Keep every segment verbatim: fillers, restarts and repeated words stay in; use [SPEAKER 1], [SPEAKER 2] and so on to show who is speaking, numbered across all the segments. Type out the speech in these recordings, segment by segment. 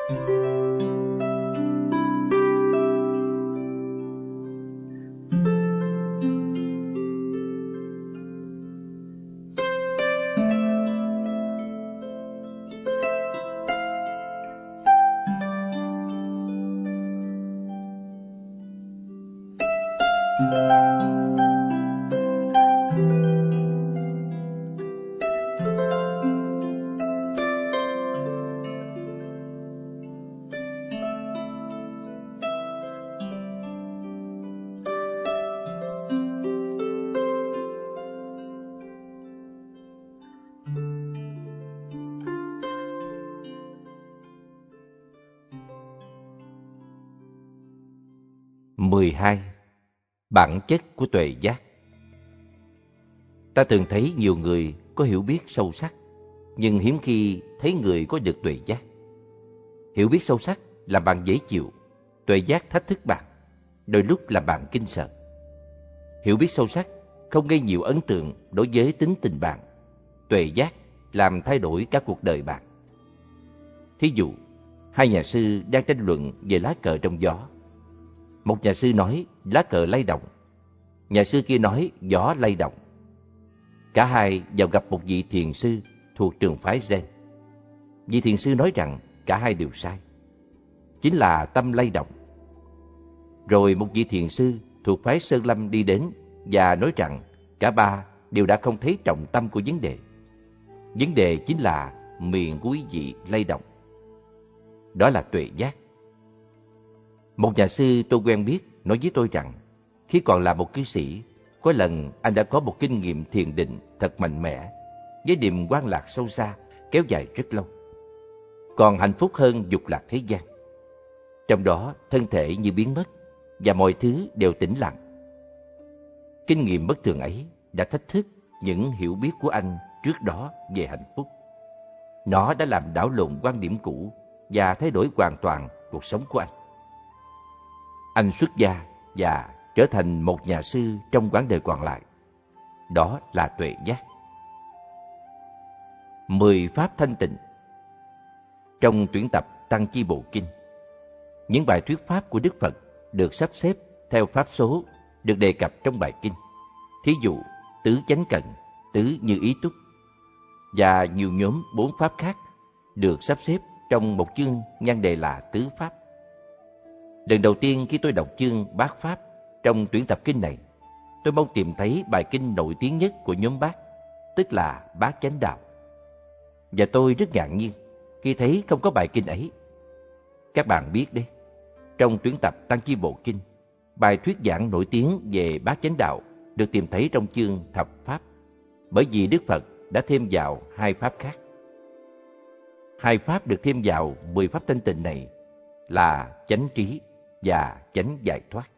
[SPEAKER 1] mười hai. Bản chất của tuệ giác. Ta thường thấy nhiều người có hiểu biết sâu sắc, nhưng hiếm khi thấy người có được tuệ giác. Hiểu biết sâu sắc làm bạn dễ chịu, tuệ giác thách thức bạn, đôi lúc làm bạn kinh sợ. Hiểu biết sâu sắc không gây nhiều ấn tượng đối với tính tình bạn, tuệ giác làm thay đổi cả cuộc đời bạn. Thí dụ, hai nhà sư đang tranh luận về lá cờ trong gió. Một nhà sư nói lá cờ lay động, nhà sư kia nói gió lay động. Cả hai vào gặp một vị thiền sư thuộc trường phái Zen. Vị thiền sư nói rằng cả hai đều sai, chính là tâm lay động. Rồi một vị thiền sư thuộc phái Sơn Lâm đi đến và nói rằng cả ba đều đã không thấy trọng tâm của vấn đề. Vấn đề chính là miệng của quý vị lay động. Đó là tuệ giác. Một nhà sư tôi quen biết nói với tôi rằng khi còn là một cư sĩ, có lần anh đã có một kinh nghiệm thiền định thật mạnh mẽ, với niềm quan lạc sâu xa, kéo dài rất lâu. Còn hạnh phúc hơn dục lạc thế gian. Trong đó thân thể như biến mất và mọi thứ đều tĩnh lặng. Kinh nghiệm bất thường ấy đã thách thức những hiểu biết của anh trước đó về hạnh phúc. Nó đã làm đảo lộn quan điểm cũ và thay đổi hoàn toàn cuộc sống của anh. Anh xuất gia và trở thành một nhà sư trong quãng đời còn lại. Đó là tuệ giác. Mười pháp thanh tịnh. Trong tuyển tập Tăng Chi Bộ Kinh, những bài thuyết pháp của Đức Phật được sắp xếp theo pháp số được đề cập trong bài kinh. Thí dụ, tứ chánh cận, tứ như ý túc, và nhiều nhóm bốn pháp khác được sắp xếp trong một chương nhan đề là tứ pháp. Lần đầu tiên khi tôi đọc chương bát pháp trong tuyển tập kinh này, tôi mong tìm thấy bài kinh nổi tiếng nhất của nhóm bát, tức là Bát Chánh Đạo. Và tôi rất ngạc nhiên khi thấy không có bài kinh ấy. Các bạn biết đấy, trong tuyển tập Tăng Chi Bộ Kinh, bài thuyết giảng nổi tiếng về Bát Chánh Đạo được tìm thấy trong chương Thập Pháp, bởi vì Đức Phật đã thêm vào hai pháp khác. Hai pháp được thêm vào mười pháp thanh tịnh này là chánh trí và chánh giải thoát.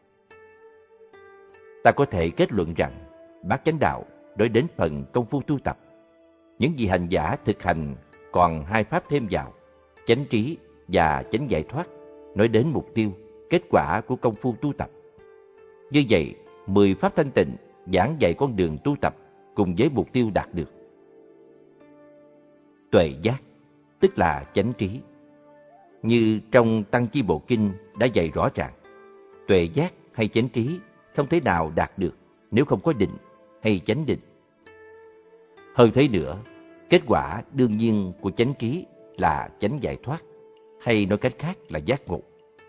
[SPEAKER 1] Ta có thể kết luận rằng Bát Chánh Đạo nói đến phần công phu tu tập. Những vị hành giả thực hành còn hai pháp thêm vào, chánh trí và chánh giải thoát, nói đến mục tiêu, kết quả của công phu tu tập. Như vậy, mười pháp thanh tịnh giảng dạy con đường tu tập cùng với mục tiêu đạt được. Tuệ giác, tức là chánh trí. Như trong Tăng Chi Bộ Kinh đã dạy rõ ràng, tuệ giác hay chánh trí không thể nào đạt được nếu không có định hay chánh định. Hơn thế nữa, kết quả đương nhiên của chánh trí là chánh giải thoát, hay nói cách khác là giác ngộ.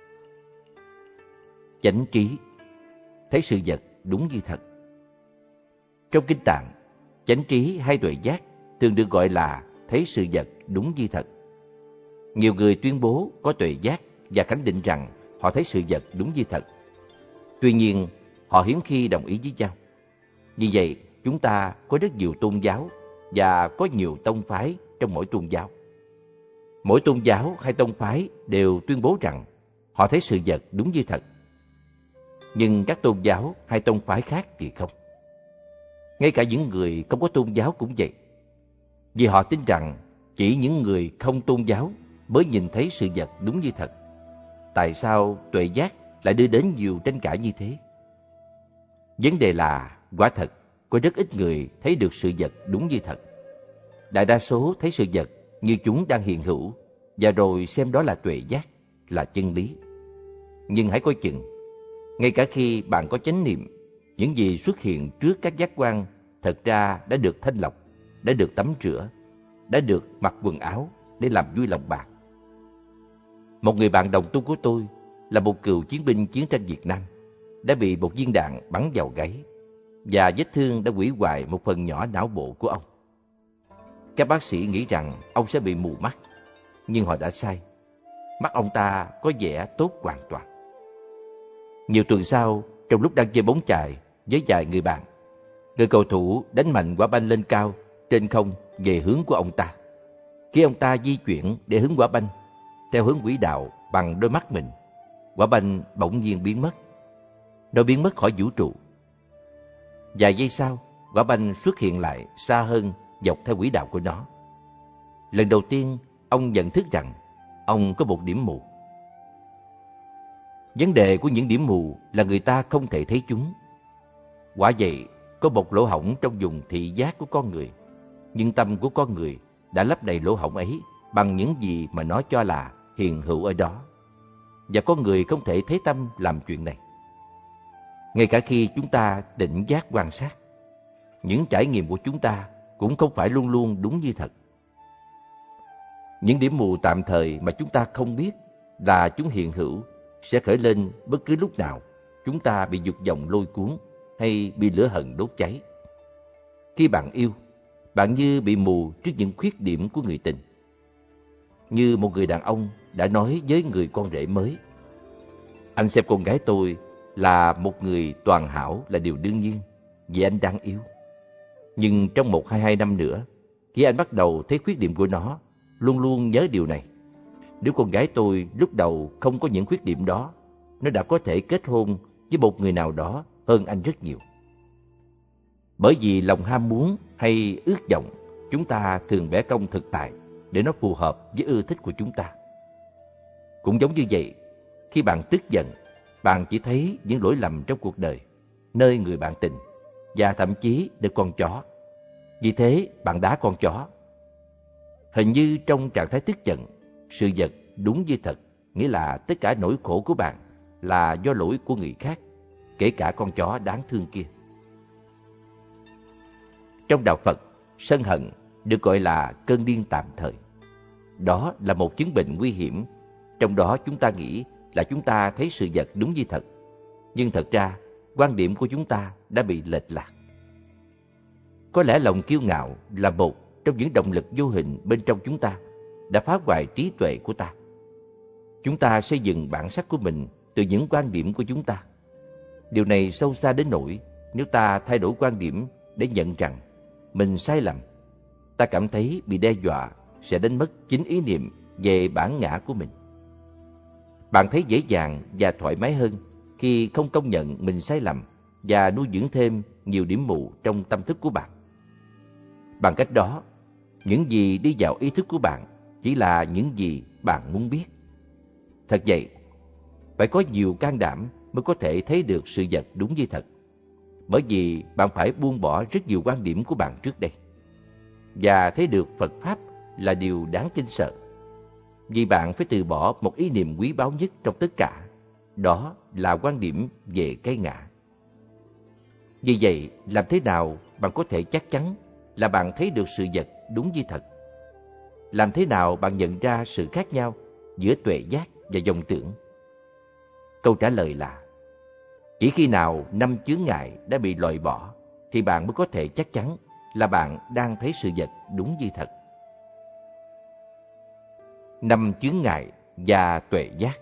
[SPEAKER 1] Chánh trí, thấy sự vật đúng như thật. Trong Kinh Tạng, chánh trí hay tuệ giác thường được gọi là thấy sự vật đúng như thật. Nhiều người tuyên bố có tuệ giác và khẳng định rằng họ thấy sự vật đúng như thật. Tuy nhiên, họ hiếm khi đồng ý với nhau. Vì vậy, chúng ta có rất nhiều tôn giáo và có nhiều tông phái trong mỗi tôn giáo. Mỗi tôn giáo hay tông phái đều tuyên bố rằng họ thấy sự vật đúng như thật. Nhưng các tôn giáo hay tông phái khác thì không. Ngay cả những người không có tôn giáo cũng vậy. Vì họ tin rằng chỉ những người không tôn giáo mới nhìn thấy sự vật đúng như thật. Tại sao tuệ giác lại đưa đến nhiều tranh cãi như thế? Vấn đề là, quả thật, có rất ít người thấy được sự vật đúng như thật. Đại đa số thấy sự vật như chúng đang hiện hữu, và rồi xem đó là tuệ giác, là chân lý. Nhưng hãy coi chừng, ngay cả khi bạn có chánh niệm, những gì xuất hiện trước các giác quan thật ra đã được thanh lọc, đã được tắm rửa, đã được mặc quần áo để làm vui lòng bạn. Một người bạn đồng tu của tôi là một cựu chiến binh chiến tranh Việt Nam, đã bị một viên đạn bắn vào gáy, và vết thương đã hủy hoại một phần nhỏ não bộ của ông. Các bác sĩ nghĩ rằng ông sẽ bị mù mắt, nhưng họ đã sai. Mắt ông ta có vẻ tốt hoàn toàn. Nhiều tuần sau, trong lúc đang chơi bóng chày với vài người bạn, người cầu thủ đánh mạnh quả banh lên cao, trên không về hướng của ông ta. Khi ông ta di chuyển để hướng quả banh theo hướng quỹ đạo bằng đôi mắt mình, quả banh bỗng nhiên biến mất. Nó biến mất khỏi vũ trụ. Vài giây sau, quả banh xuất hiện lại xa hơn dọc theo quỹ đạo của nó. Lần đầu tiên, ông nhận thức rằng ông có một điểm mù. Vấn đề của những điểm mù là người ta không thể thấy chúng. Quả vậy, có một lỗ hổng trong vùng thị giác của con người, nhưng tâm của con người đã lấp đầy lỗ hổng ấy bằng những gì mà nó cho là hiện hữu ở đó. Và con người không thể thấy tâm làm chuyện này. Ngay cả khi chúng ta tỉnh giác quan sát, những trải nghiệm của chúng ta cũng không phải luôn luôn đúng như thật. Những điểm mù tạm thời mà chúng ta không biết là chúng hiện hữu sẽ khởi lên bất cứ lúc nào chúng ta bị dục vọng lôi cuốn hay bị lửa hận đốt cháy. Khi bạn yêu, bạn như bị mù trước những khuyết điểm của người tình. Như một người đàn ông đã nói với người con rể mới: "Anh xem con gái tôi là một người toàn hảo là điều đương nhiên, vì anh đang yêu. Nhưng trong một hai hai năm nữa, khi anh bắt đầu thấy khuyết điểm của nó, luôn luôn nhớ điều này. Nếu con gái tôi lúc đầu không có những khuyết điểm đó, nó đã có thể kết hôn với một người nào đó hơn anh rất nhiều." Bởi vì lòng ham muốn hay ước vọng, chúng ta thường bẻ cong thực tại để nó phù hợp với ưa thích của chúng ta. Cũng giống như vậy, khi bạn tức giận, bạn chỉ thấy những lỗi lầm trong cuộc đời, nơi người bạn tình, và thậm chí nơi con chó. Vì thế, bạn đá con chó. Hình như trong trạng thái tức giận, sự vật đúng như thật, nghĩa là tất cả nỗi khổ của bạn là do lỗi của người khác, kể cả con chó đáng thương kia. Trong đạo Phật, sân hận được gọi là cơn điên tạm thời. Đó là một chứng bệnh nguy hiểm. Trong đó chúng ta nghĩ là chúng ta thấy sự vật đúng như thật, nhưng thật ra quan điểm của chúng ta đã bị lệch lạc. Có lẽ lòng kiêu ngạo là một trong những động lực vô hình bên trong chúng ta, đã phá hoại trí tuệ của ta. Chúng ta xây dựng bản sắc của mình từ những quan điểm của chúng ta. Điều này sâu xa đến nỗi nếu ta thay đổi quan điểm để nhận rằng mình sai lầm, ta cảm thấy bị đe dọa sẽ đánh mất chính ý niệm về bản ngã của mình. Bạn thấy dễ dàng và thoải mái hơn khi không công nhận mình sai lầm và nuôi dưỡng thêm nhiều điểm mù trong tâm thức của bạn. Bằng cách đó, những gì đi vào ý thức của bạn chỉ là những gì bạn muốn biết. Thật vậy, phải có nhiều can đảm mới có thể thấy được sự vật đúng như thật. Bởi vì bạn phải buông bỏ rất nhiều quan điểm của bạn trước đây. Và thấy được Phật Pháp là điều đáng kính sợ. Vì bạn phải từ bỏ một ý niệm quý báu nhất trong tất cả. Đó là quan điểm về cái ngã. Vì vậy, làm thế nào bạn có thể chắc chắn là bạn thấy được sự vật đúng như thật? Làm thế nào bạn nhận ra sự khác nhau giữa tuệ giác và vọng tưởng? Câu trả lời là chỉ khi nào năm chướng ngại đã bị loại bỏ thì bạn mới có thể chắc chắn là bạn đang thấy sự vật đúng như thật. Năm chướng ngại và tuệ giác.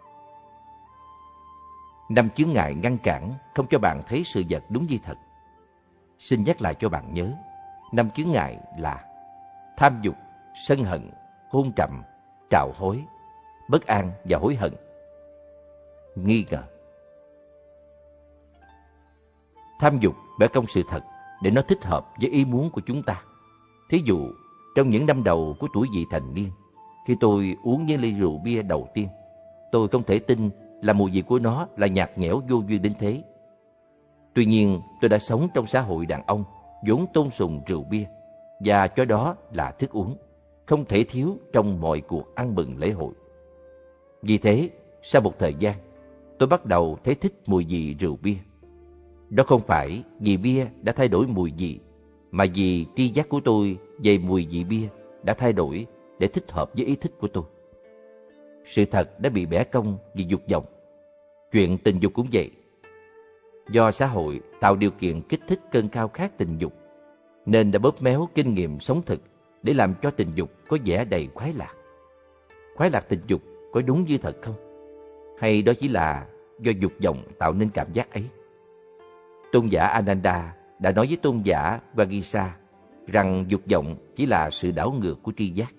[SPEAKER 1] Năm chướng ngại ngăn cản không cho bạn thấy sự vật đúng như thật. Xin nhắc lại cho bạn nhớ, năm chướng ngại là tham dục, sân hận, hôn trầm, trạo hối, bất an và hối hận. Nghi ngờ. Tham dục bẻ cong sự thật để nó thích hợp với ý muốn của chúng ta. Thí dụ, trong những năm đầu của tuổi vị thành niên, khi tôi uống những ly rượu bia đầu tiên, tôi không thể tin là mùi vị của nó là nhạt nhẽo vô duyên đến thế. Tuy nhiên, tôi đã sống trong xã hội đàn ông vốn tôn sùng rượu bia và cho đó là thức uống, không thể thiếu trong mọi cuộc ăn mừng lễ hội. Vì thế, sau một thời gian, tôi bắt đầu thấy thích mùi vị rượu bia. Đó không phải vì bia đã thay đổi mùi vị, mà vì tri giác của tôi về mùi vị bia đã thay đổi để thích hợp với ý thích của tôi. Sự thật đã bị bẻ cong vì dục vọng. Chuyện tình dục cũng vậy. Do xã hội tạo điều kiện kích thích cơn khao khát tình dục, nên đã bóp méo kinh nghiệm sống thực để làm cho tình dục có vẻ đầy khoái lạc. Khoái lạc tình dục có đúng như thật không? Hay đó chỉ là do dục vọng tạo nên cảm giác ấy? Tôn giả Ananda đã nói với tôn giả Vagisa rằng dục vọng chỉ là sự đảo ngược của tri giác.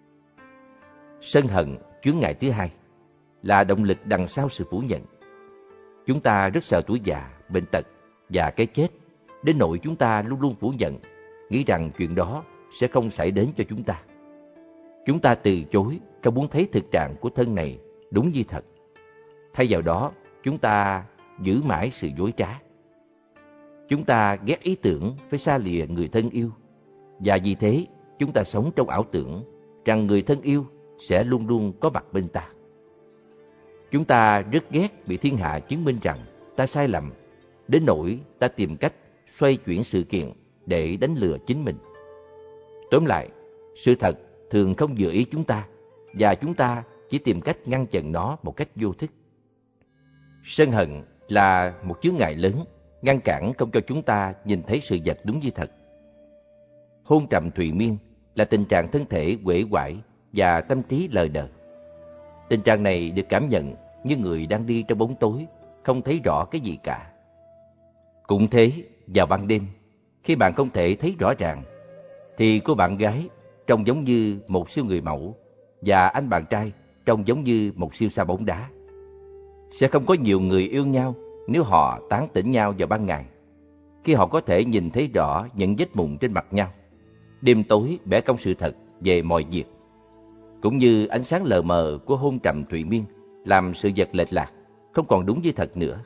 [SPEAKER 1] Sân hận, chướng ngại thứ hai, là động lực đằng sau sự phủ nhận. Chúng ta rất sợ tuổi già, bệnh tật và cái chết, đến nỗi chúng ta luôn luôn phủ nhận, nghĩ rằng chuyện đó sẽ không xảy đến cho chúng ta. Chúng ta từ chối, không muốn thấy thực trạng của thân này đúng như thật. Thay vào đó, chúng ta giữ mãi sự dối trá. Chúng ta ghét ý tưởng phải xa lìa người thân yêu, và vì thế chúng ta sống trong ảo tưởng rằng người thân yêu sẽ luôn luôn có mặt bên ta. Chúng ta rất ghét bị thiên hạ chứng minh rằng ta sai lầm, đến nỗi ta tìm cách xoay chuyển sự kiện để đánh lừa chính mình. Tóm lại, sự thật thường không vừa ý chúng ta, và chúng ta chỉ tìm cách ngăn chặn nó một cách vô thức. Sân hận là một chướng ngại lớn, ngăn cản không cho chúng ta nhìn thấy sự vật đúng như thật. Hôn trầm thụy miên là tình trạng thân thể uể oải và tâm trí lờ đờ. Tình trạng này được cảm nhận như người đang đi trong bóng tối, không thấy rõ cái gì cả. Cũng thế, vào ban đêm, khi bạn không thể thấy rõ ràng, thì cô bạn gái trông giống như một siêu người mẫu, và anh bạn trai trông giống như một siêu sao bóng đá. Sẽ không có nhiều người yêu nhau nếu họ tán tỉnh nhau vào ban ngày, khi họ có thể nhìn thấy rõ những vết mụn trên mặt nhau. Đêm tối bẻ cong sự thật về mọi việc, cũng như ánh sáng lờ mờ của hôn trầm thụy miên làm sự vật lệch lạc, không còn đúng như thật nữa.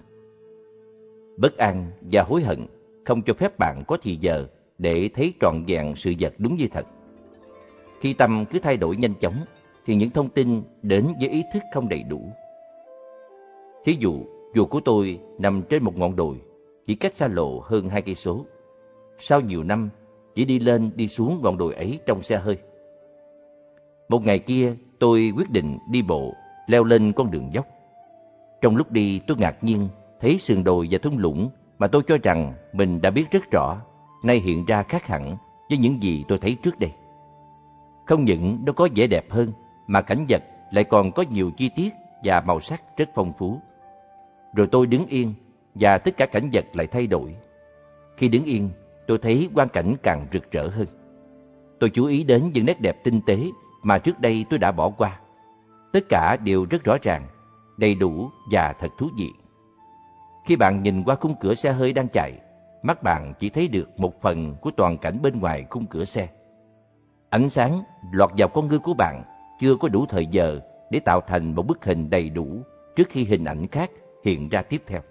[SPEAKER 1] Bất an và hối hận không cho phép bạn có thì giờ để thấy trọn vẹn sự vật đúng như thật. Khi tâm cứ thay đổi nhanh chóng, thì những thông tin đến với ý thức không đầy đủ. Thí dụ, chùa của tôi nằm trên một ngọn đồi, chỉ cách xa lộ hơn hai cây số. Sau nhiều năm, chỉ đi lên đi xuống ngọn đồi ấy trong xe hơi. Một ngày kia, tôi quyết định đi bộ, leo lên con đường dốc. Trong lúc đi, tôi ngạc nhiên thấy sườn đồi và thung lũng mà tôi cho rằng mình đã biết rất rõ, nay hiện ra khác hẳn với những gì tôi thấy trước đây. Không những nó có vẻ đẹp hơn, mà cảnh vật lại còn có nhiều chi tiết và màu sắc rất phong phú. Rồi tôi đứng yên, và tất cả cảnh vật lại thay đổi. Khi đứng yên, tôi thấy quang cảnh càng rực rỡ hơn. Tôi chú ý đến những nét đẹp tinh tế mà trước đây tôi đã bỏ qua. Tất cả đều rất rõ ràng, đầy đủ và thật thú vị. Khi bạn nhìn qua khung cửa xe hơi đang chạy, mắt bạn chỉ thấy được một phần của toàn cảnh bên ngoài khung cửa xe. Ánh sáng lọt vào con ngươi của bạn chưa có đủ thời giờ để tạo thành một bức hình đầy đủ trước khi hình ảnh khác hiện ra tiếp theo.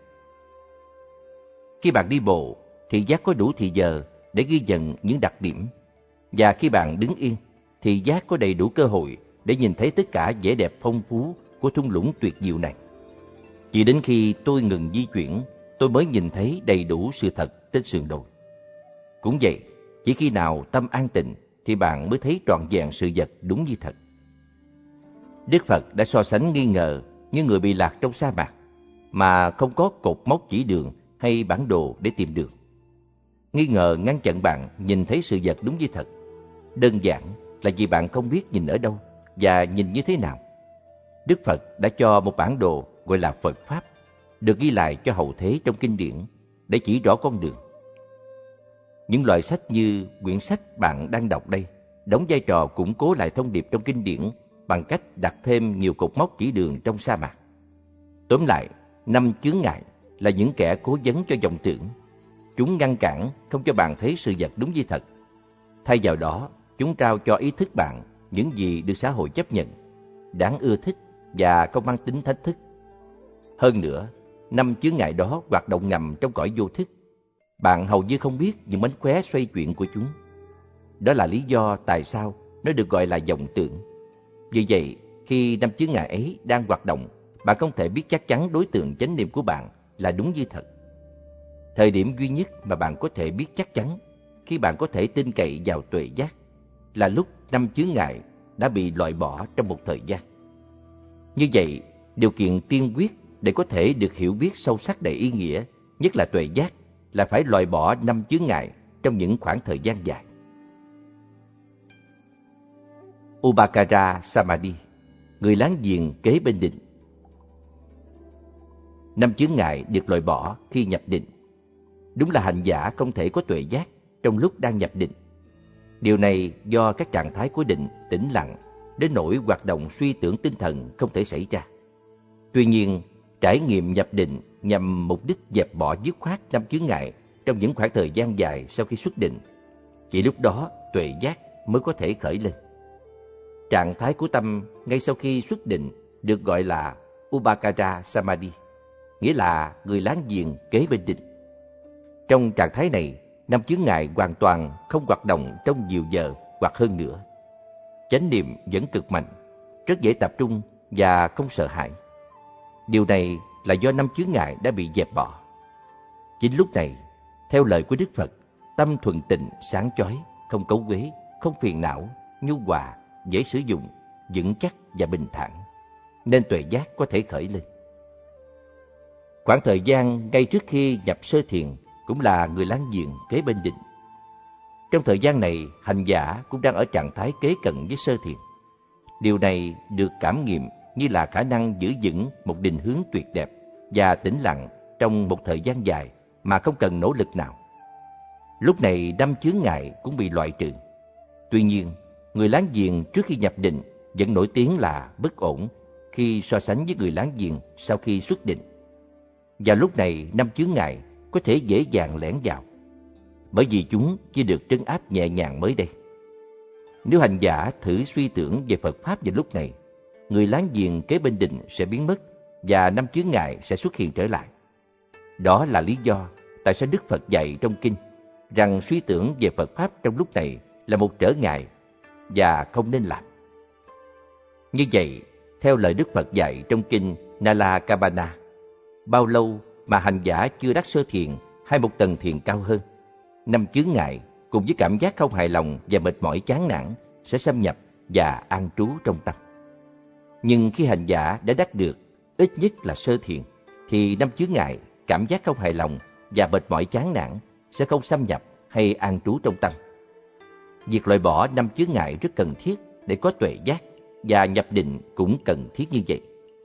[SPEAKER 1] Khi bạn đi bộ, thị giác có đủ thì giờ để ghi nhận những đặc điểm. Và khi bạn đứng yên, thị giác có đầy đủ cơ hội để nhìn thấy tất cả vẻ đẹp phong phú của thung lũng tuyệt diệu này. Chỉ đến khi tôi ngừng di chuyển, tôi mới nhìn thấy đầy đủ sự thật trên sườn đồi. Cũng vậy, chỉ khi nào tâm an tịnh thì bạn mới thấy trọn vẹn sự vật đúng như thật. Đức Phật đã so sánh nghi ngờ như người bị lạc trong sa mạc, mà không có cột mốc chỉ đường hay bản đồ để tìm đường. Nghi ngờ ngăn chặn bạn nhìn thấy sự vật đúng như thật. Đơn giản là vì bạn không biết nhìn ở đâu và nhìn như thế nào. Đức Phật đã cho một bản đồ gọi là Phật Pháp, được ghi lại cho hậu thế trong kinh điển để chỉ rõ con đường. Những loại sách như quyển sách bạn đang đọc đây đóng vai trò củng cố lại thông điệp trong kinh điển bằng cách đặt thêm nhiều cột mốc chỉ đường trong sa mạc. Tóm lại, năm chướng ngại là những kẻ cố vấn cho vọng tưởng. Chúng ngăn cản không cho bạn thấy sự vật đúng như thật. Thay vào đó, chúng trao cho ý thức bạn những gì được xã hội chấp nhận, đáng ưa thích và không mang tính thách thức. Hơn nữa, năm chướng ngại đó hoạt động ngầm trong cõi vô thức. Bạn hầu như không biết những mánh khóe xoay chuyển của chúng. Đó là lý do tại sao nó được gọi là vọng tưởng. Vì vậy, khi năm chướng ngại ấy đang hoạt động, bạn không thể biết chắc chắn đối tượng chánh niệm của bạn là đúng như thật. Thời điểm duy nhất mà bạn có thể biết chắc chắn khi bạn có thể tin cậy vào tuệ giác là lúc năm chướng ngại đã bị loại bỏ trong một thời gian. Như vậy, điều kiện tiên quyết để có thể được hiểu biết sâu sắc đầy ý nghĩa, nhất là tuệ giác, là phải loại bỏ năm chướng ngại trong những khoảng thời gian dài. Upacara Samadhi, người láng giềng kế bên định. Năm chướng ngại được loại bỏ khi nhập định. Đúng là hành giả không thể có tuệ giác trong lúc đang nhập định. Điều này do các trạng thái của định tĩnh lặng đến nỗi hoạt động suy tưởng tinh thần không thể xảy ra. Tuy nhiên, trải nghiệm nhập định nhằm mục đích dẹp bỏ dứt khoát năm chướng ngại trong những khoảng thời gian dài sau khi xuất định. Chỉ lúc đó tuệ giác mới có thể khởi lên. Trạng thái của tâm ngay sau khi xuất định được gọi là Upacara Samadhi, nghĩa là người láng giềng kế bên định. Trong trạng thái này, năm chướng ngại hoàn toàn không hoạt động trong nhiều giờ hoặc hơn nữa. Chánh niệm vẫn cực mạnh, rất dễ tập trung và không sợ hãi. Điều này là do năm chướng ngại đã bị dẹp bỏ. Chính lúc này, theo lời của Đức Phật, tâm thuần tịnh, sáng chói, không cấu quế, không phiền não, nhu hòa, dễ sử dụng, vững chắc và bình thản, nên tuệ giác có thể khởi lên. Khoảng thời gian ngay trước khi nhập sơ thiền cũng là người láng giềng kế bên định. Trong thời gian này, hành giả cũng đang ở trạng thái kế cận với sơ thiền. Điều này được cảm nghiệm như là khả năng giữ vững một định hướng tuyệt đẹp và tĩnh lặng trong một thời gian dài mà không cần nỗ lực nào. Lúc này năm chướng ngại cũng bị loại trừ. Tuy nhiên, người láng giềng trước khi nhập định vẫn nổi tiếng là bất ổn khi so sánh với người láng giềng sau khi xuất định. Và lúc này năm chướng ngại có thể dễ dàng lẻn vào, bởi vì chúng chỉ được trấn áp nhẹ nhàng mới đây. Nếu hành giả thử suy tưởng về Phật Pháp vào lúc này, người láng giềng kế bên định sẽ biến mất và năm chướng ngại sẽ xuất hiện trở lại. Đó là lý do tại sao Đức Phật dạy trong kinh rằng suy tưởng về Phật Pháp trong lúc này là một trở ngại và không nên làm. Như vậy, theo lời Đức Phật dạy trong kinh Nalakabana, bao lâu mà hành giả chưa đắc sơ thiền hay một tầng thiền cao hơn, năm chướng ngại cùng với cảm giác không hài lòng và mệt mỏi chán nản sẽ xâm nhập và an trú trong tâm. Nhưng khi hành giả đã đắc được ít nhất là sơ thiền, thì năm chướng ngại, cảm giác không hài lòng và mệt mỏi chán nản sẽ không xâm nhập hay an trú trong tâm. Việc loại bỏ năm chướng ngại rất cần thiết để có tuệ giác, và nhập định cũng cần thiết như vậy.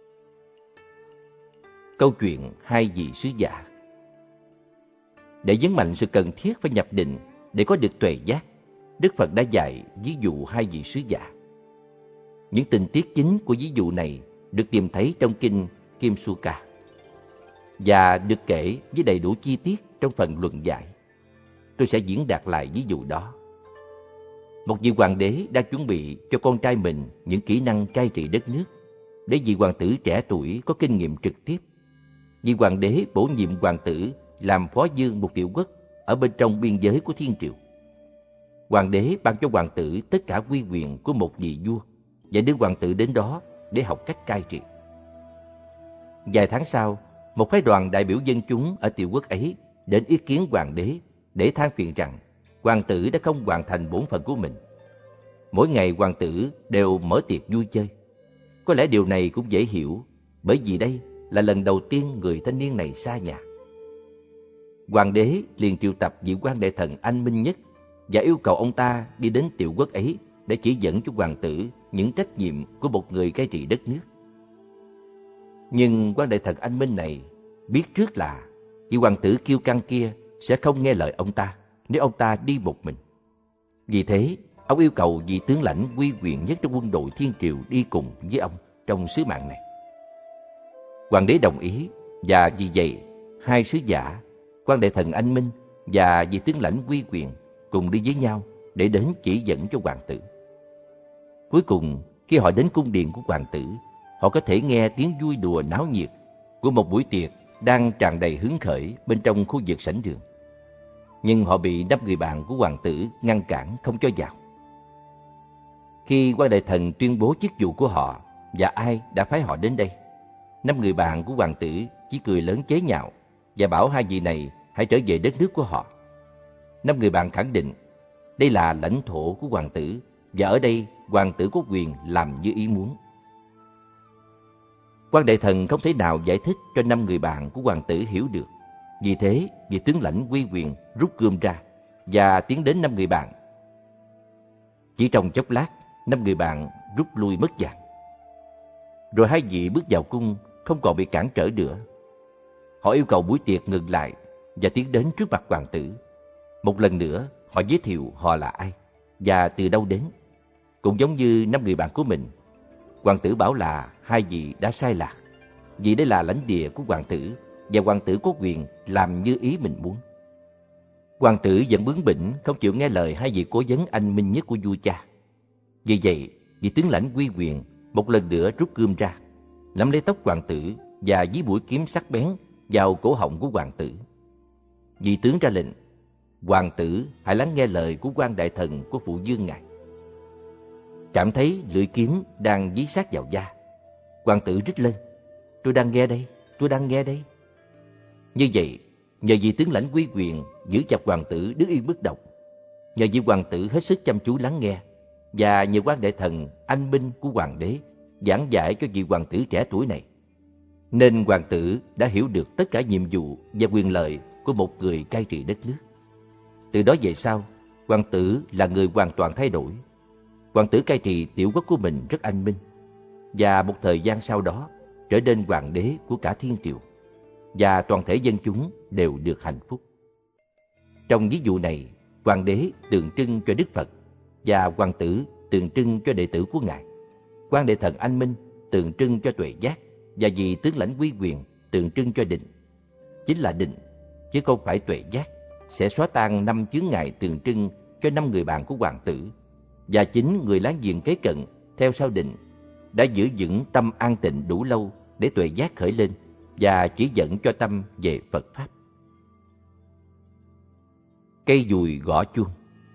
[SPEAKER 1] Câu chuyện hai vị sứ giả. Để nhấn mạnh sự cần thiết phải nhập định để có được tuệ giác, Đức Phật đã dạy ví dụ hai vị sứ giả. Những tình tiết chính của ví dụ này được tìm thấy trong kinh Kim Suka và được kể với đầy đủ chi tiết trong phần luận giải. Tôi sẽ diễn đạt lại ví dụ đó. Một vị hoàng đế đang chuẩn bị cho con trai mình những kỹ năng cai trị đất nước, để vị hoàng tử trẻ tuổi có kinh nghiệm trực tiếp. Vị hoàng đế bổ nhiệm hoàng tử làm phó vương một tiểu quốc ở bên trong biên giới của thiên triều. Hoàng đế ban cho hoàng tử tất cả uy quyền của một vị vua và đưa hoàng tử đến đó để học cách cai trị. Vài tháng sau, một phái đoàn đại biểu dân chúng ở tiểu quốc ấy đến ý kiến hoàng đế để than phiền rằng hoàng tử đã không hoàn thành bổn phận của mình. Mỗi ngày hoàng tử đều mở tiệc vui chơi. Có lẽ điều này cũng dễ hiểu, bởi vì đây là lần đầu tiên người thanh niên này xa nhà. Hoàng đế liền triệu tập vị quan đại thần anh minh nhất và yêu cầu ông ta đi đến tiểu quốc ấy để chỉ dẫn cho hoàng tử những trách nhiệm của một người cai trị đất nước. Nhưng quan đại thần anh minh này biết trước là vị hoàng tử kiêu căng kia sẽ không nghe lời ông ta nếu ông ta đi một mình. Vì thế, ông yêu cầu vị tướng lãnh uy quyền nhất trong quân đội thiên triều đi cùng với ông trong sứ mạng này. Hoàng đế đồng ý, và vì vậy, hai sứ giả, quan đại thần anh minh và vị tướng lãnh uy quyền cùng đi với nhau để đến chỉ dẫn cho hoàng tử. Cuối cùng, khi họ đến cung điện của hoàng tử, họ có thể nghe tiếng vui đùa náo nhiệt của một buổi tiệc đang tràn đầy hứng khởi bên trong khu vực sảnh đường. Nhưng họ bị năm người bạn của hoàng tử ngăn cản không cho vào. Khi quan đại thần tuyên bố chức vụ của họ và ai đã phái họ đến đây, năm người bạn của hoàng tử chỉ cười lớn chế nhạo và bảo hai vị này hãy trở về đất nước của họ. Năm người bạn khẳng định đây là lãnh thổ của hoàng tử và ở đây hoàng tử có quyền làm như ý muốn. Quan đại thần không thể nào giải thích cho năm người bạn của hoàng tử hiểu được. Vì thế, vị tướng lãnh uy quyền rút gươm ra và tiến đến năm người bạn. Chỉ trong chốc lát, năm người bạn rút lui mất dạng. Rồi hai vị bước vào cung, không còn bị cản trở nữa. Họ yêu cầu buổi tiệc ngừng lại và tiến đến trước mặt hoàng tử. Một lần nữa, họ giới thiệu họ là ai và từ đâu đến. Cũng giống như năm người bạn của mình, hoàng tử bảo là hai vị đã sai lạc, vì đây là lãnh địa của hoàng tử và hoàng tử có quyền làm như ý mình muốn. Hoàng tử vẫn bướng bỉnh, không chịu nghe lời hai vị cố vấn anh minh nhất của vua cha. Vì vậy, vị tướng lãnh uy quyền một lần nữa rút gươm ra, nắm lấy tóc hoàng tử và dí mũi kiếm sắc bén vào cổ họng của hoàng tử. Vị tướng ra lệnh: hoàng tử hãy lắng nghe lời của quan đại thần của phụ vương ngài. Cảm thấy lưỡi kiếm đang dí sát vào da, hoàng tử rít lên: tôi đang nghe đây, tôi đang nghe đây. Như vậy, nhờ vị tướng lãnh uy quyền giữ chặt hoàng tử đứng yên bất động, nhờ vị hoàng tử hết sức chăm chú lắng nghe, và nhờ quan đại thần anh minh của hoàng đế giảng giải cho vị hoàng tử trẻ tuổi này, nên hoàng tử đã hiểu được tất cả nhiệm vụ và quyền lợi của một người cai trị đất nước. Từ đó về sau, hoàng tử là người hoàn toàn thay đổi. Hoàng tử cai trị tiểu quốc của mình rất anh minh, và một thời gian sau đó trở nên hoàng đế của cả thiên triều, và toàn thể dân chúng đều được hạnh phúc. Trong ví dụ này, hoàng đế tượng trưng cho Đức Phật, và hoàng tử tượng trưng cho đệ tử của ngài. Quan đại thần anh minh tượng trưng cho tuệ giác, và vị tướng lãnh uy quyền tượng trưng cho định. Chính là định, chứ không phải tuệ giác, sẽ xóa tan năm chướng ngại tượng trưng cho năm người bạn của hoàng tử. Và chính người láng giềng kế cận theo sau định đã giữ vững tâm an tịnh đủ lâu để tuệ giác khởi lên và chỉ dẫn cho tâm về Phật Pháp. Cây dùi gõ chuông.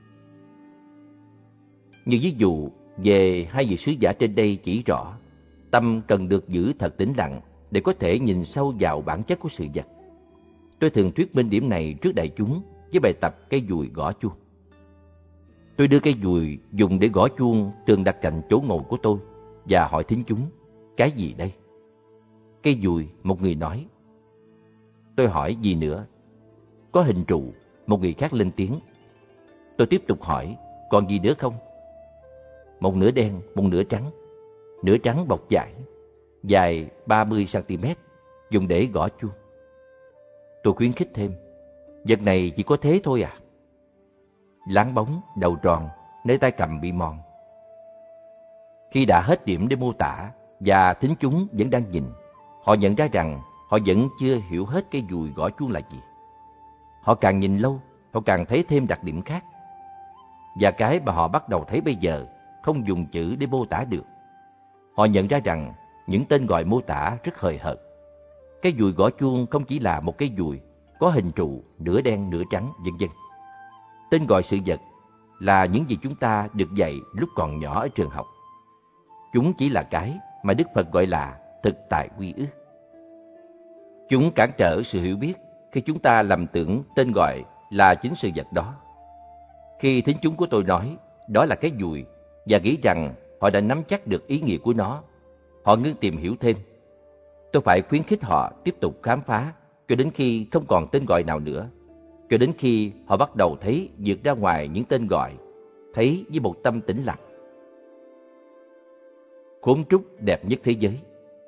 [SPEAKER 1] Như ví dụ về hai vị sứ giả trên đây chỉ rõ, tâm cần được giữ thật tĩnh lặng để có thể nhìn sâu vào bản chất của sự vật. Tôi thường thuyết minh điểm này trước đại chúng với bài tập cây dùi gõ chuông. Tôi đưa cây dùi dùng để gõ chuông thường đặt cạnh chỗ ngồi của tôi và hỏi thính chúng: cái gì đây? Cây dùi, một người nói. Tôi hỏi gì nữa? Có hình trụ, một người khác lên tiếng. Tôi tiếp tục hỏi: còn gì nữa không? Một nửa đen, một nửa trắng. Nửa trắng bọc vải, dài ba mươi xăng ti mét, dùng để gõ chuông. Tôi khuyến khích thêm: vật này chỉ có thế thôi à? Láng bóng, đầu tròn, nơi tay cầm bị mòn. Khi đã hết điểm để mô tả và thính chúng vẫn đang nhìn, họ nhận ra rằng họ vẫn chưa hiểu hết cây dùi gõ chuông là gì. Họ càng nhìn lâu, họ càng thấy thêm đặc điểm khác. Và cái mà họ bắt đầu thấy bây giờ không dùng chữ để mô tả được. Họ nhận ra rằng những tên gọi mô tả rất hời hợt. Cái dùi gõ chuông không chỉ là một cái dùi có hình trụ nửa đen nửa trắng, vân vân. Tên gọi sự vật là những gì chúng ta được dạy lúc còn nhỏ ở trường học. Chúng chỉ là cái mà Đức Phật gọi là thực tại quy ước. Chúng cản trở sự hiểu biết khi chúng ta lầm tưởng tên gọi là chính sự vật đó. Khi thính chúng của tôi nói đó là cái dùi và nghĩ rằng họ đã nắm chắc được ý nghĩa của nó, họ ngưng tìm hiểu thêm. Tôi phải khuyến khích họ tiếp tục khám phá cho đến khi không còn tên gọi nào nữa, cho đến khi họ bắt đầu thấy vượt ra ngoài những tên gọi, thấy với một tâm tĩnh lặng. Khốn trúc đẹp nhất thế giới.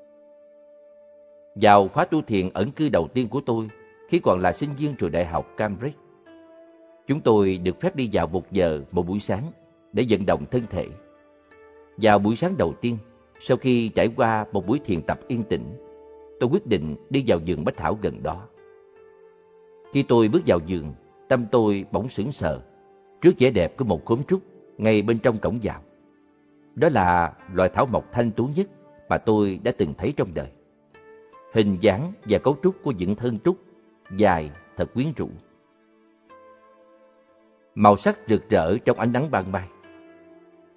[SPEAKER 1] Vào khóa tu thiền ẩn cư đầu tiên của tôi khi còn là sinh viên trường đại học Cambridge, chúng tôi được phép đi vào một giờ một buổi sáng để vận động thân thể. Vào buổi sáng đầu tiên, sau khi trải qua một buổi thiền tập yên tĩnh, tôi quyết định đi vào vườn bách thảo gần đó. Khi tôi bước vào vườn, tâm tôi bỗng sững sờ trước vẻ đẹp của một khóm trúc ngay bên trong cổng vào. Đó là loài thảo mộc thanh tú nhất mà tôi đã từng thấy trong đời. Hình dáng và cấu trúc của những thân trúc dài thật quyến rũ. Màu sắc rực rỡ trong ánh nắng ban mai.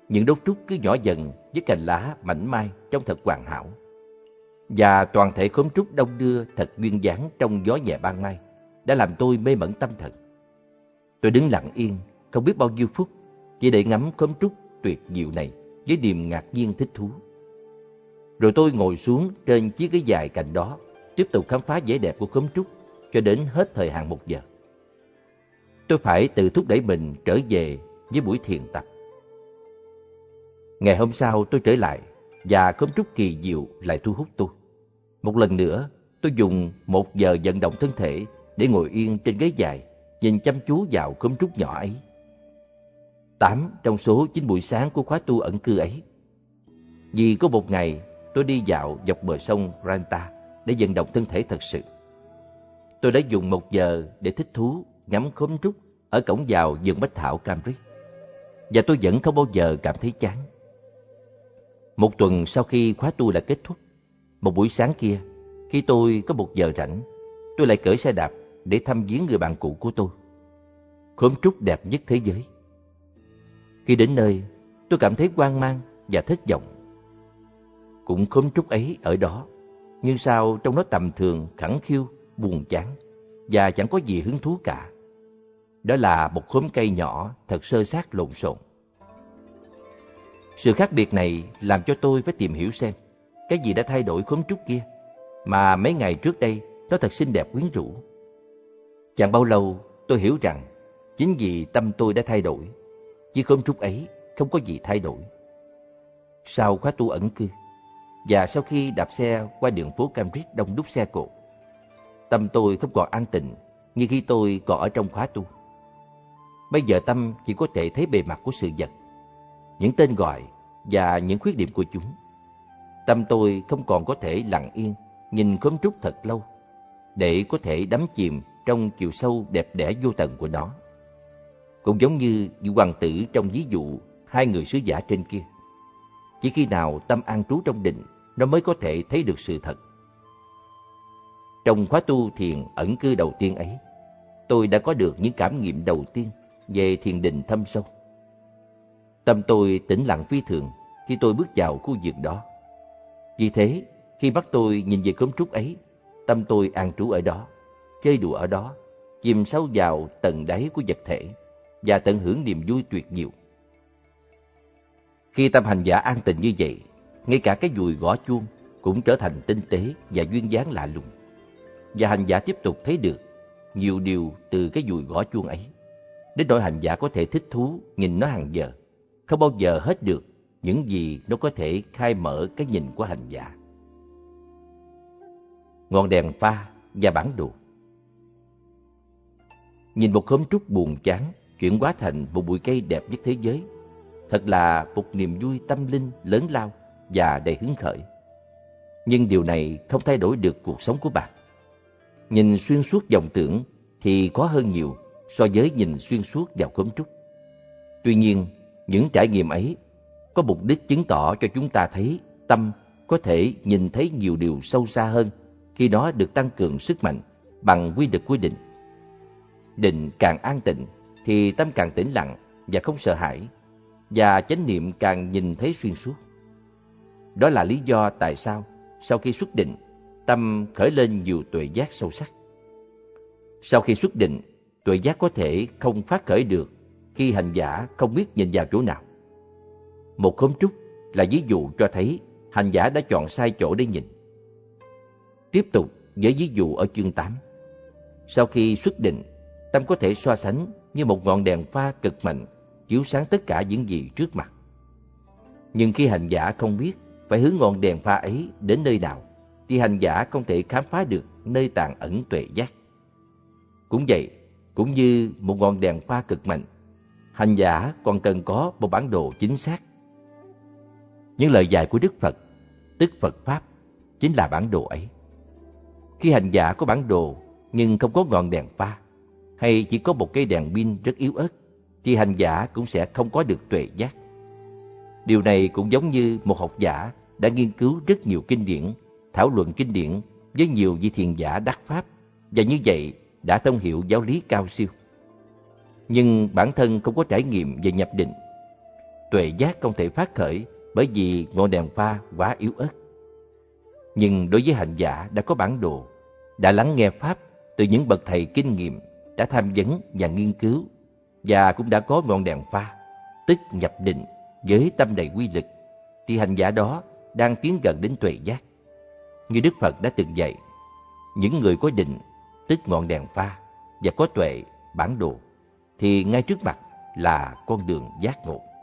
[SPEAKER 1] Những đốt trúc cứ nhỏ dần với cành lá mảnh mai trông thật hoàn hảo. Và toàn thể khóm trúc đông đưa thật duyên dáng trong gió nhẹ ban mai đã làm tôi mê mẩn tâm thần. Tôi đứng lặng yên, không biết bao nhiêu phút, chỉ để ngắm khóm trúc tuyệt diệu này với niềm ngạc nhiên thích thú. Rồi tôi ngồi xuống trên chiếc ghế dài cạnh đó, tiếp tục khám phá vẻ đẹp của khóm trúc cho đến hết thời hạn một giờ. Tôi phải tự thúc đẩy mình trở về với buổi thiền tập. Ngày hôm sau tôi trở lại và khóm trúc kỳ diệu lại thu hút tôi. Một lần nữa, tôi dùng một giờ vận động thân thể để ngồi yên trên ghế dài, nhìn chăm chú vào khóm trúc nhỏ ấy. Tám trong số chín buổi sáng của khóa tu ẩn cư ấy. Vì có một ngày tôi đi dạo dọc bờ sông Ranta để vận động thân thể thật sự. Tôi đã dùng một giờ để thích thú ngắm khóm trúc ở cổng vào vườn bách thảo Cambridge, và tôi vẫn không bao giờ cảm thấy chán. Một tuần sau khi khóa tu đã kết thúc, một buổi sáng kia, khi tôi có một giờ rảnh, tôi lại cởi xe đạp để thăm viếng người bạn cũ của tôi, khóm trúc đẹp nhất thế giới. Khi đến nơi, tôi cảm thấy hoang mang và thất vọng. Cũng khóm trúc ấy ở đó, nhưng sao trong nó tầm thường, khẳng khiu, buồn chán và chẳng có gì hứng thú cả. Đó là một khóm cây nhỏ thật sơ sát lộn xộn. Sự khác biệt này làm cho tôi phải tìm hiểu xem cái gì đã thay đổi khóm trúc kia, mà mấy ngày trước đây nó thật xinh đẹp quyến rũ. Chẳng bao lâu tôi hiểu rằng chính vì tâm tôi đã thay đổi, chứ khóm trúc ấy không có gì thay đổi. Sau khóa tu ẩn cư và sau khi đạp xe qua đường phố Cambridge đông đúc xe cộ, tâm tôi không còn an tịnh như khi tôi còn ở trong khóa tu. Bây giờ tâm chỉ có thể thấy bề mặt của sự vật, những tên gọi và những khuyết điểm của chúng. Tâm tôi không còn có thể lặng yên nhìn khóm trúc thật lâu để có thể đắm chìm trong chiều sâu đẹp đẽ vô tận của nó. Cũng giống như vị hoàng tử trong ví dụ hai người sứ giả trên kia. Chỉ khi nào tâm an trú trong định, nó mới có thể thấy được sự thật. Trong khóa tu thiền ẩn cư đầu tiên ấy, tôi đã có được những cảm nghiệm đầu tiên về thiền định thâm sâu. Tâm tôi tĩnh lặng phi thường khi tôi bước vào khu vườn đó. Vì thế, khi mắt tôi nhìn về khóm trúc ấy, tâm tôi an trú ở đó, chơi đùa ở đó, chìm sâu vào tầng đáy của vật thể và tận hưởng niềm vui tuyệt diệu. Khi tâm hành giả an tịnh như vậy, ngay cả cái dùi gõ chuông cũng trở thành tinh tế và duyên dáng lạ lùng. Và hành giả tiếp tục thấy được nhiều điều từ cái dùi gõ chuông ấy, đến nỗi hành giả có thể thích thú nhìn nó hàng giờ, không bao giờ hết được những gì nó có thể khai mở cái nhìn của hành giả. Ngọn đèn pha và bản đồ. Nhìn một khóm trúc buồn chán chuyển hóa thành một bụi cây đẹp nhất thế giới, thật là một niềm vui tâm linh lớn lao và đầy hứng khởi. Nhưng điều này không thay đổi được cuộc sống của bạn. Nhìn xuyên suốt dòng tưởng thì khó hơn nhiều so với nhìn xuyên suốt vào khóm trúc. Tuy nhiên, những trải nghiệm ấy có mục đích chứng tỏ cho chúng ta thấy tâm có thể nhìn thấy nhiều điều sâu xa hơn khi nó được tăng cường sức mạnh bằng quy lực của định. Định càng an tịnh thì tâm càng tĩnh lặng và không sợ hãi, và chánh niệm càng nhìn thấy xuyên suốt. Đó là lý do tại sao sau khi xuất định, tâm khởi lên nhiều tuệ giác sâu sắc. Sau khi xuất định, tuệ giác có thể không phát khởi được khi hành giả không biết nhìn vào chỗ nào. Một khóm trúc là ví dụ cho thấy hành giả đã chọn sai chỗ để nhìn. Tiếp tục với ví dụ ở chương tám. Sau khi xuất định, tâm có thể so sánh như một ngọn đèn pha cực mạnh chiếu sáng tất cả những gì trước mặt. Nhưng khi hành giả không biết phải hướng ngọn đèn pha ấy đến nơi nào, thì hành giả không thể khám phá được nơi tàng ẩn tuệ giác. Cũng vậy, cũng như một ngọn đèn pha cực mạnh, hành giả còn cần có một bản đồ chính xác. Những lời dạy của Đức Phật, tức Phật Pháp, chính là bản đồ ấy. Khi hành giả có bản đồ nhưng không có ngọn đèn pha, hay chỉ có một cây đèn pin rất yếu ớt, thì hành giả cũng sẽ không có được tuệ giác. Điều này cũng giống như một học giả đã nghiên cứu rất nhiều kinh điển, thảo luận kinh điển với nhiều vị thiền giả đắc pháp, và như vậy đã thông hiểu giáo lý cao siêu. Nhưng bản thân không có trải nghiệm về nhập định. tuệ giác không thể phát khởi bởi vì ngọn đèn pha quá yếu ớt. Nhưng đối với hành giả đã có bản đồ, đã lắng nghe Pháp từ những bậc thầy kinh nghiệm, đã tham vấn và nghiên cứu, và cũng đã có ngọn đèn pha, tức nhập định với tâm đầy quy lực, thì hành giả đó đang tiến gần đến tuệ giác. Như Đức Phật đã từng dạy, những người có định, tức ngọn đèn pha, và có tuệ, bản đồ, thì ngay trước mặt là con đường giác ngộ.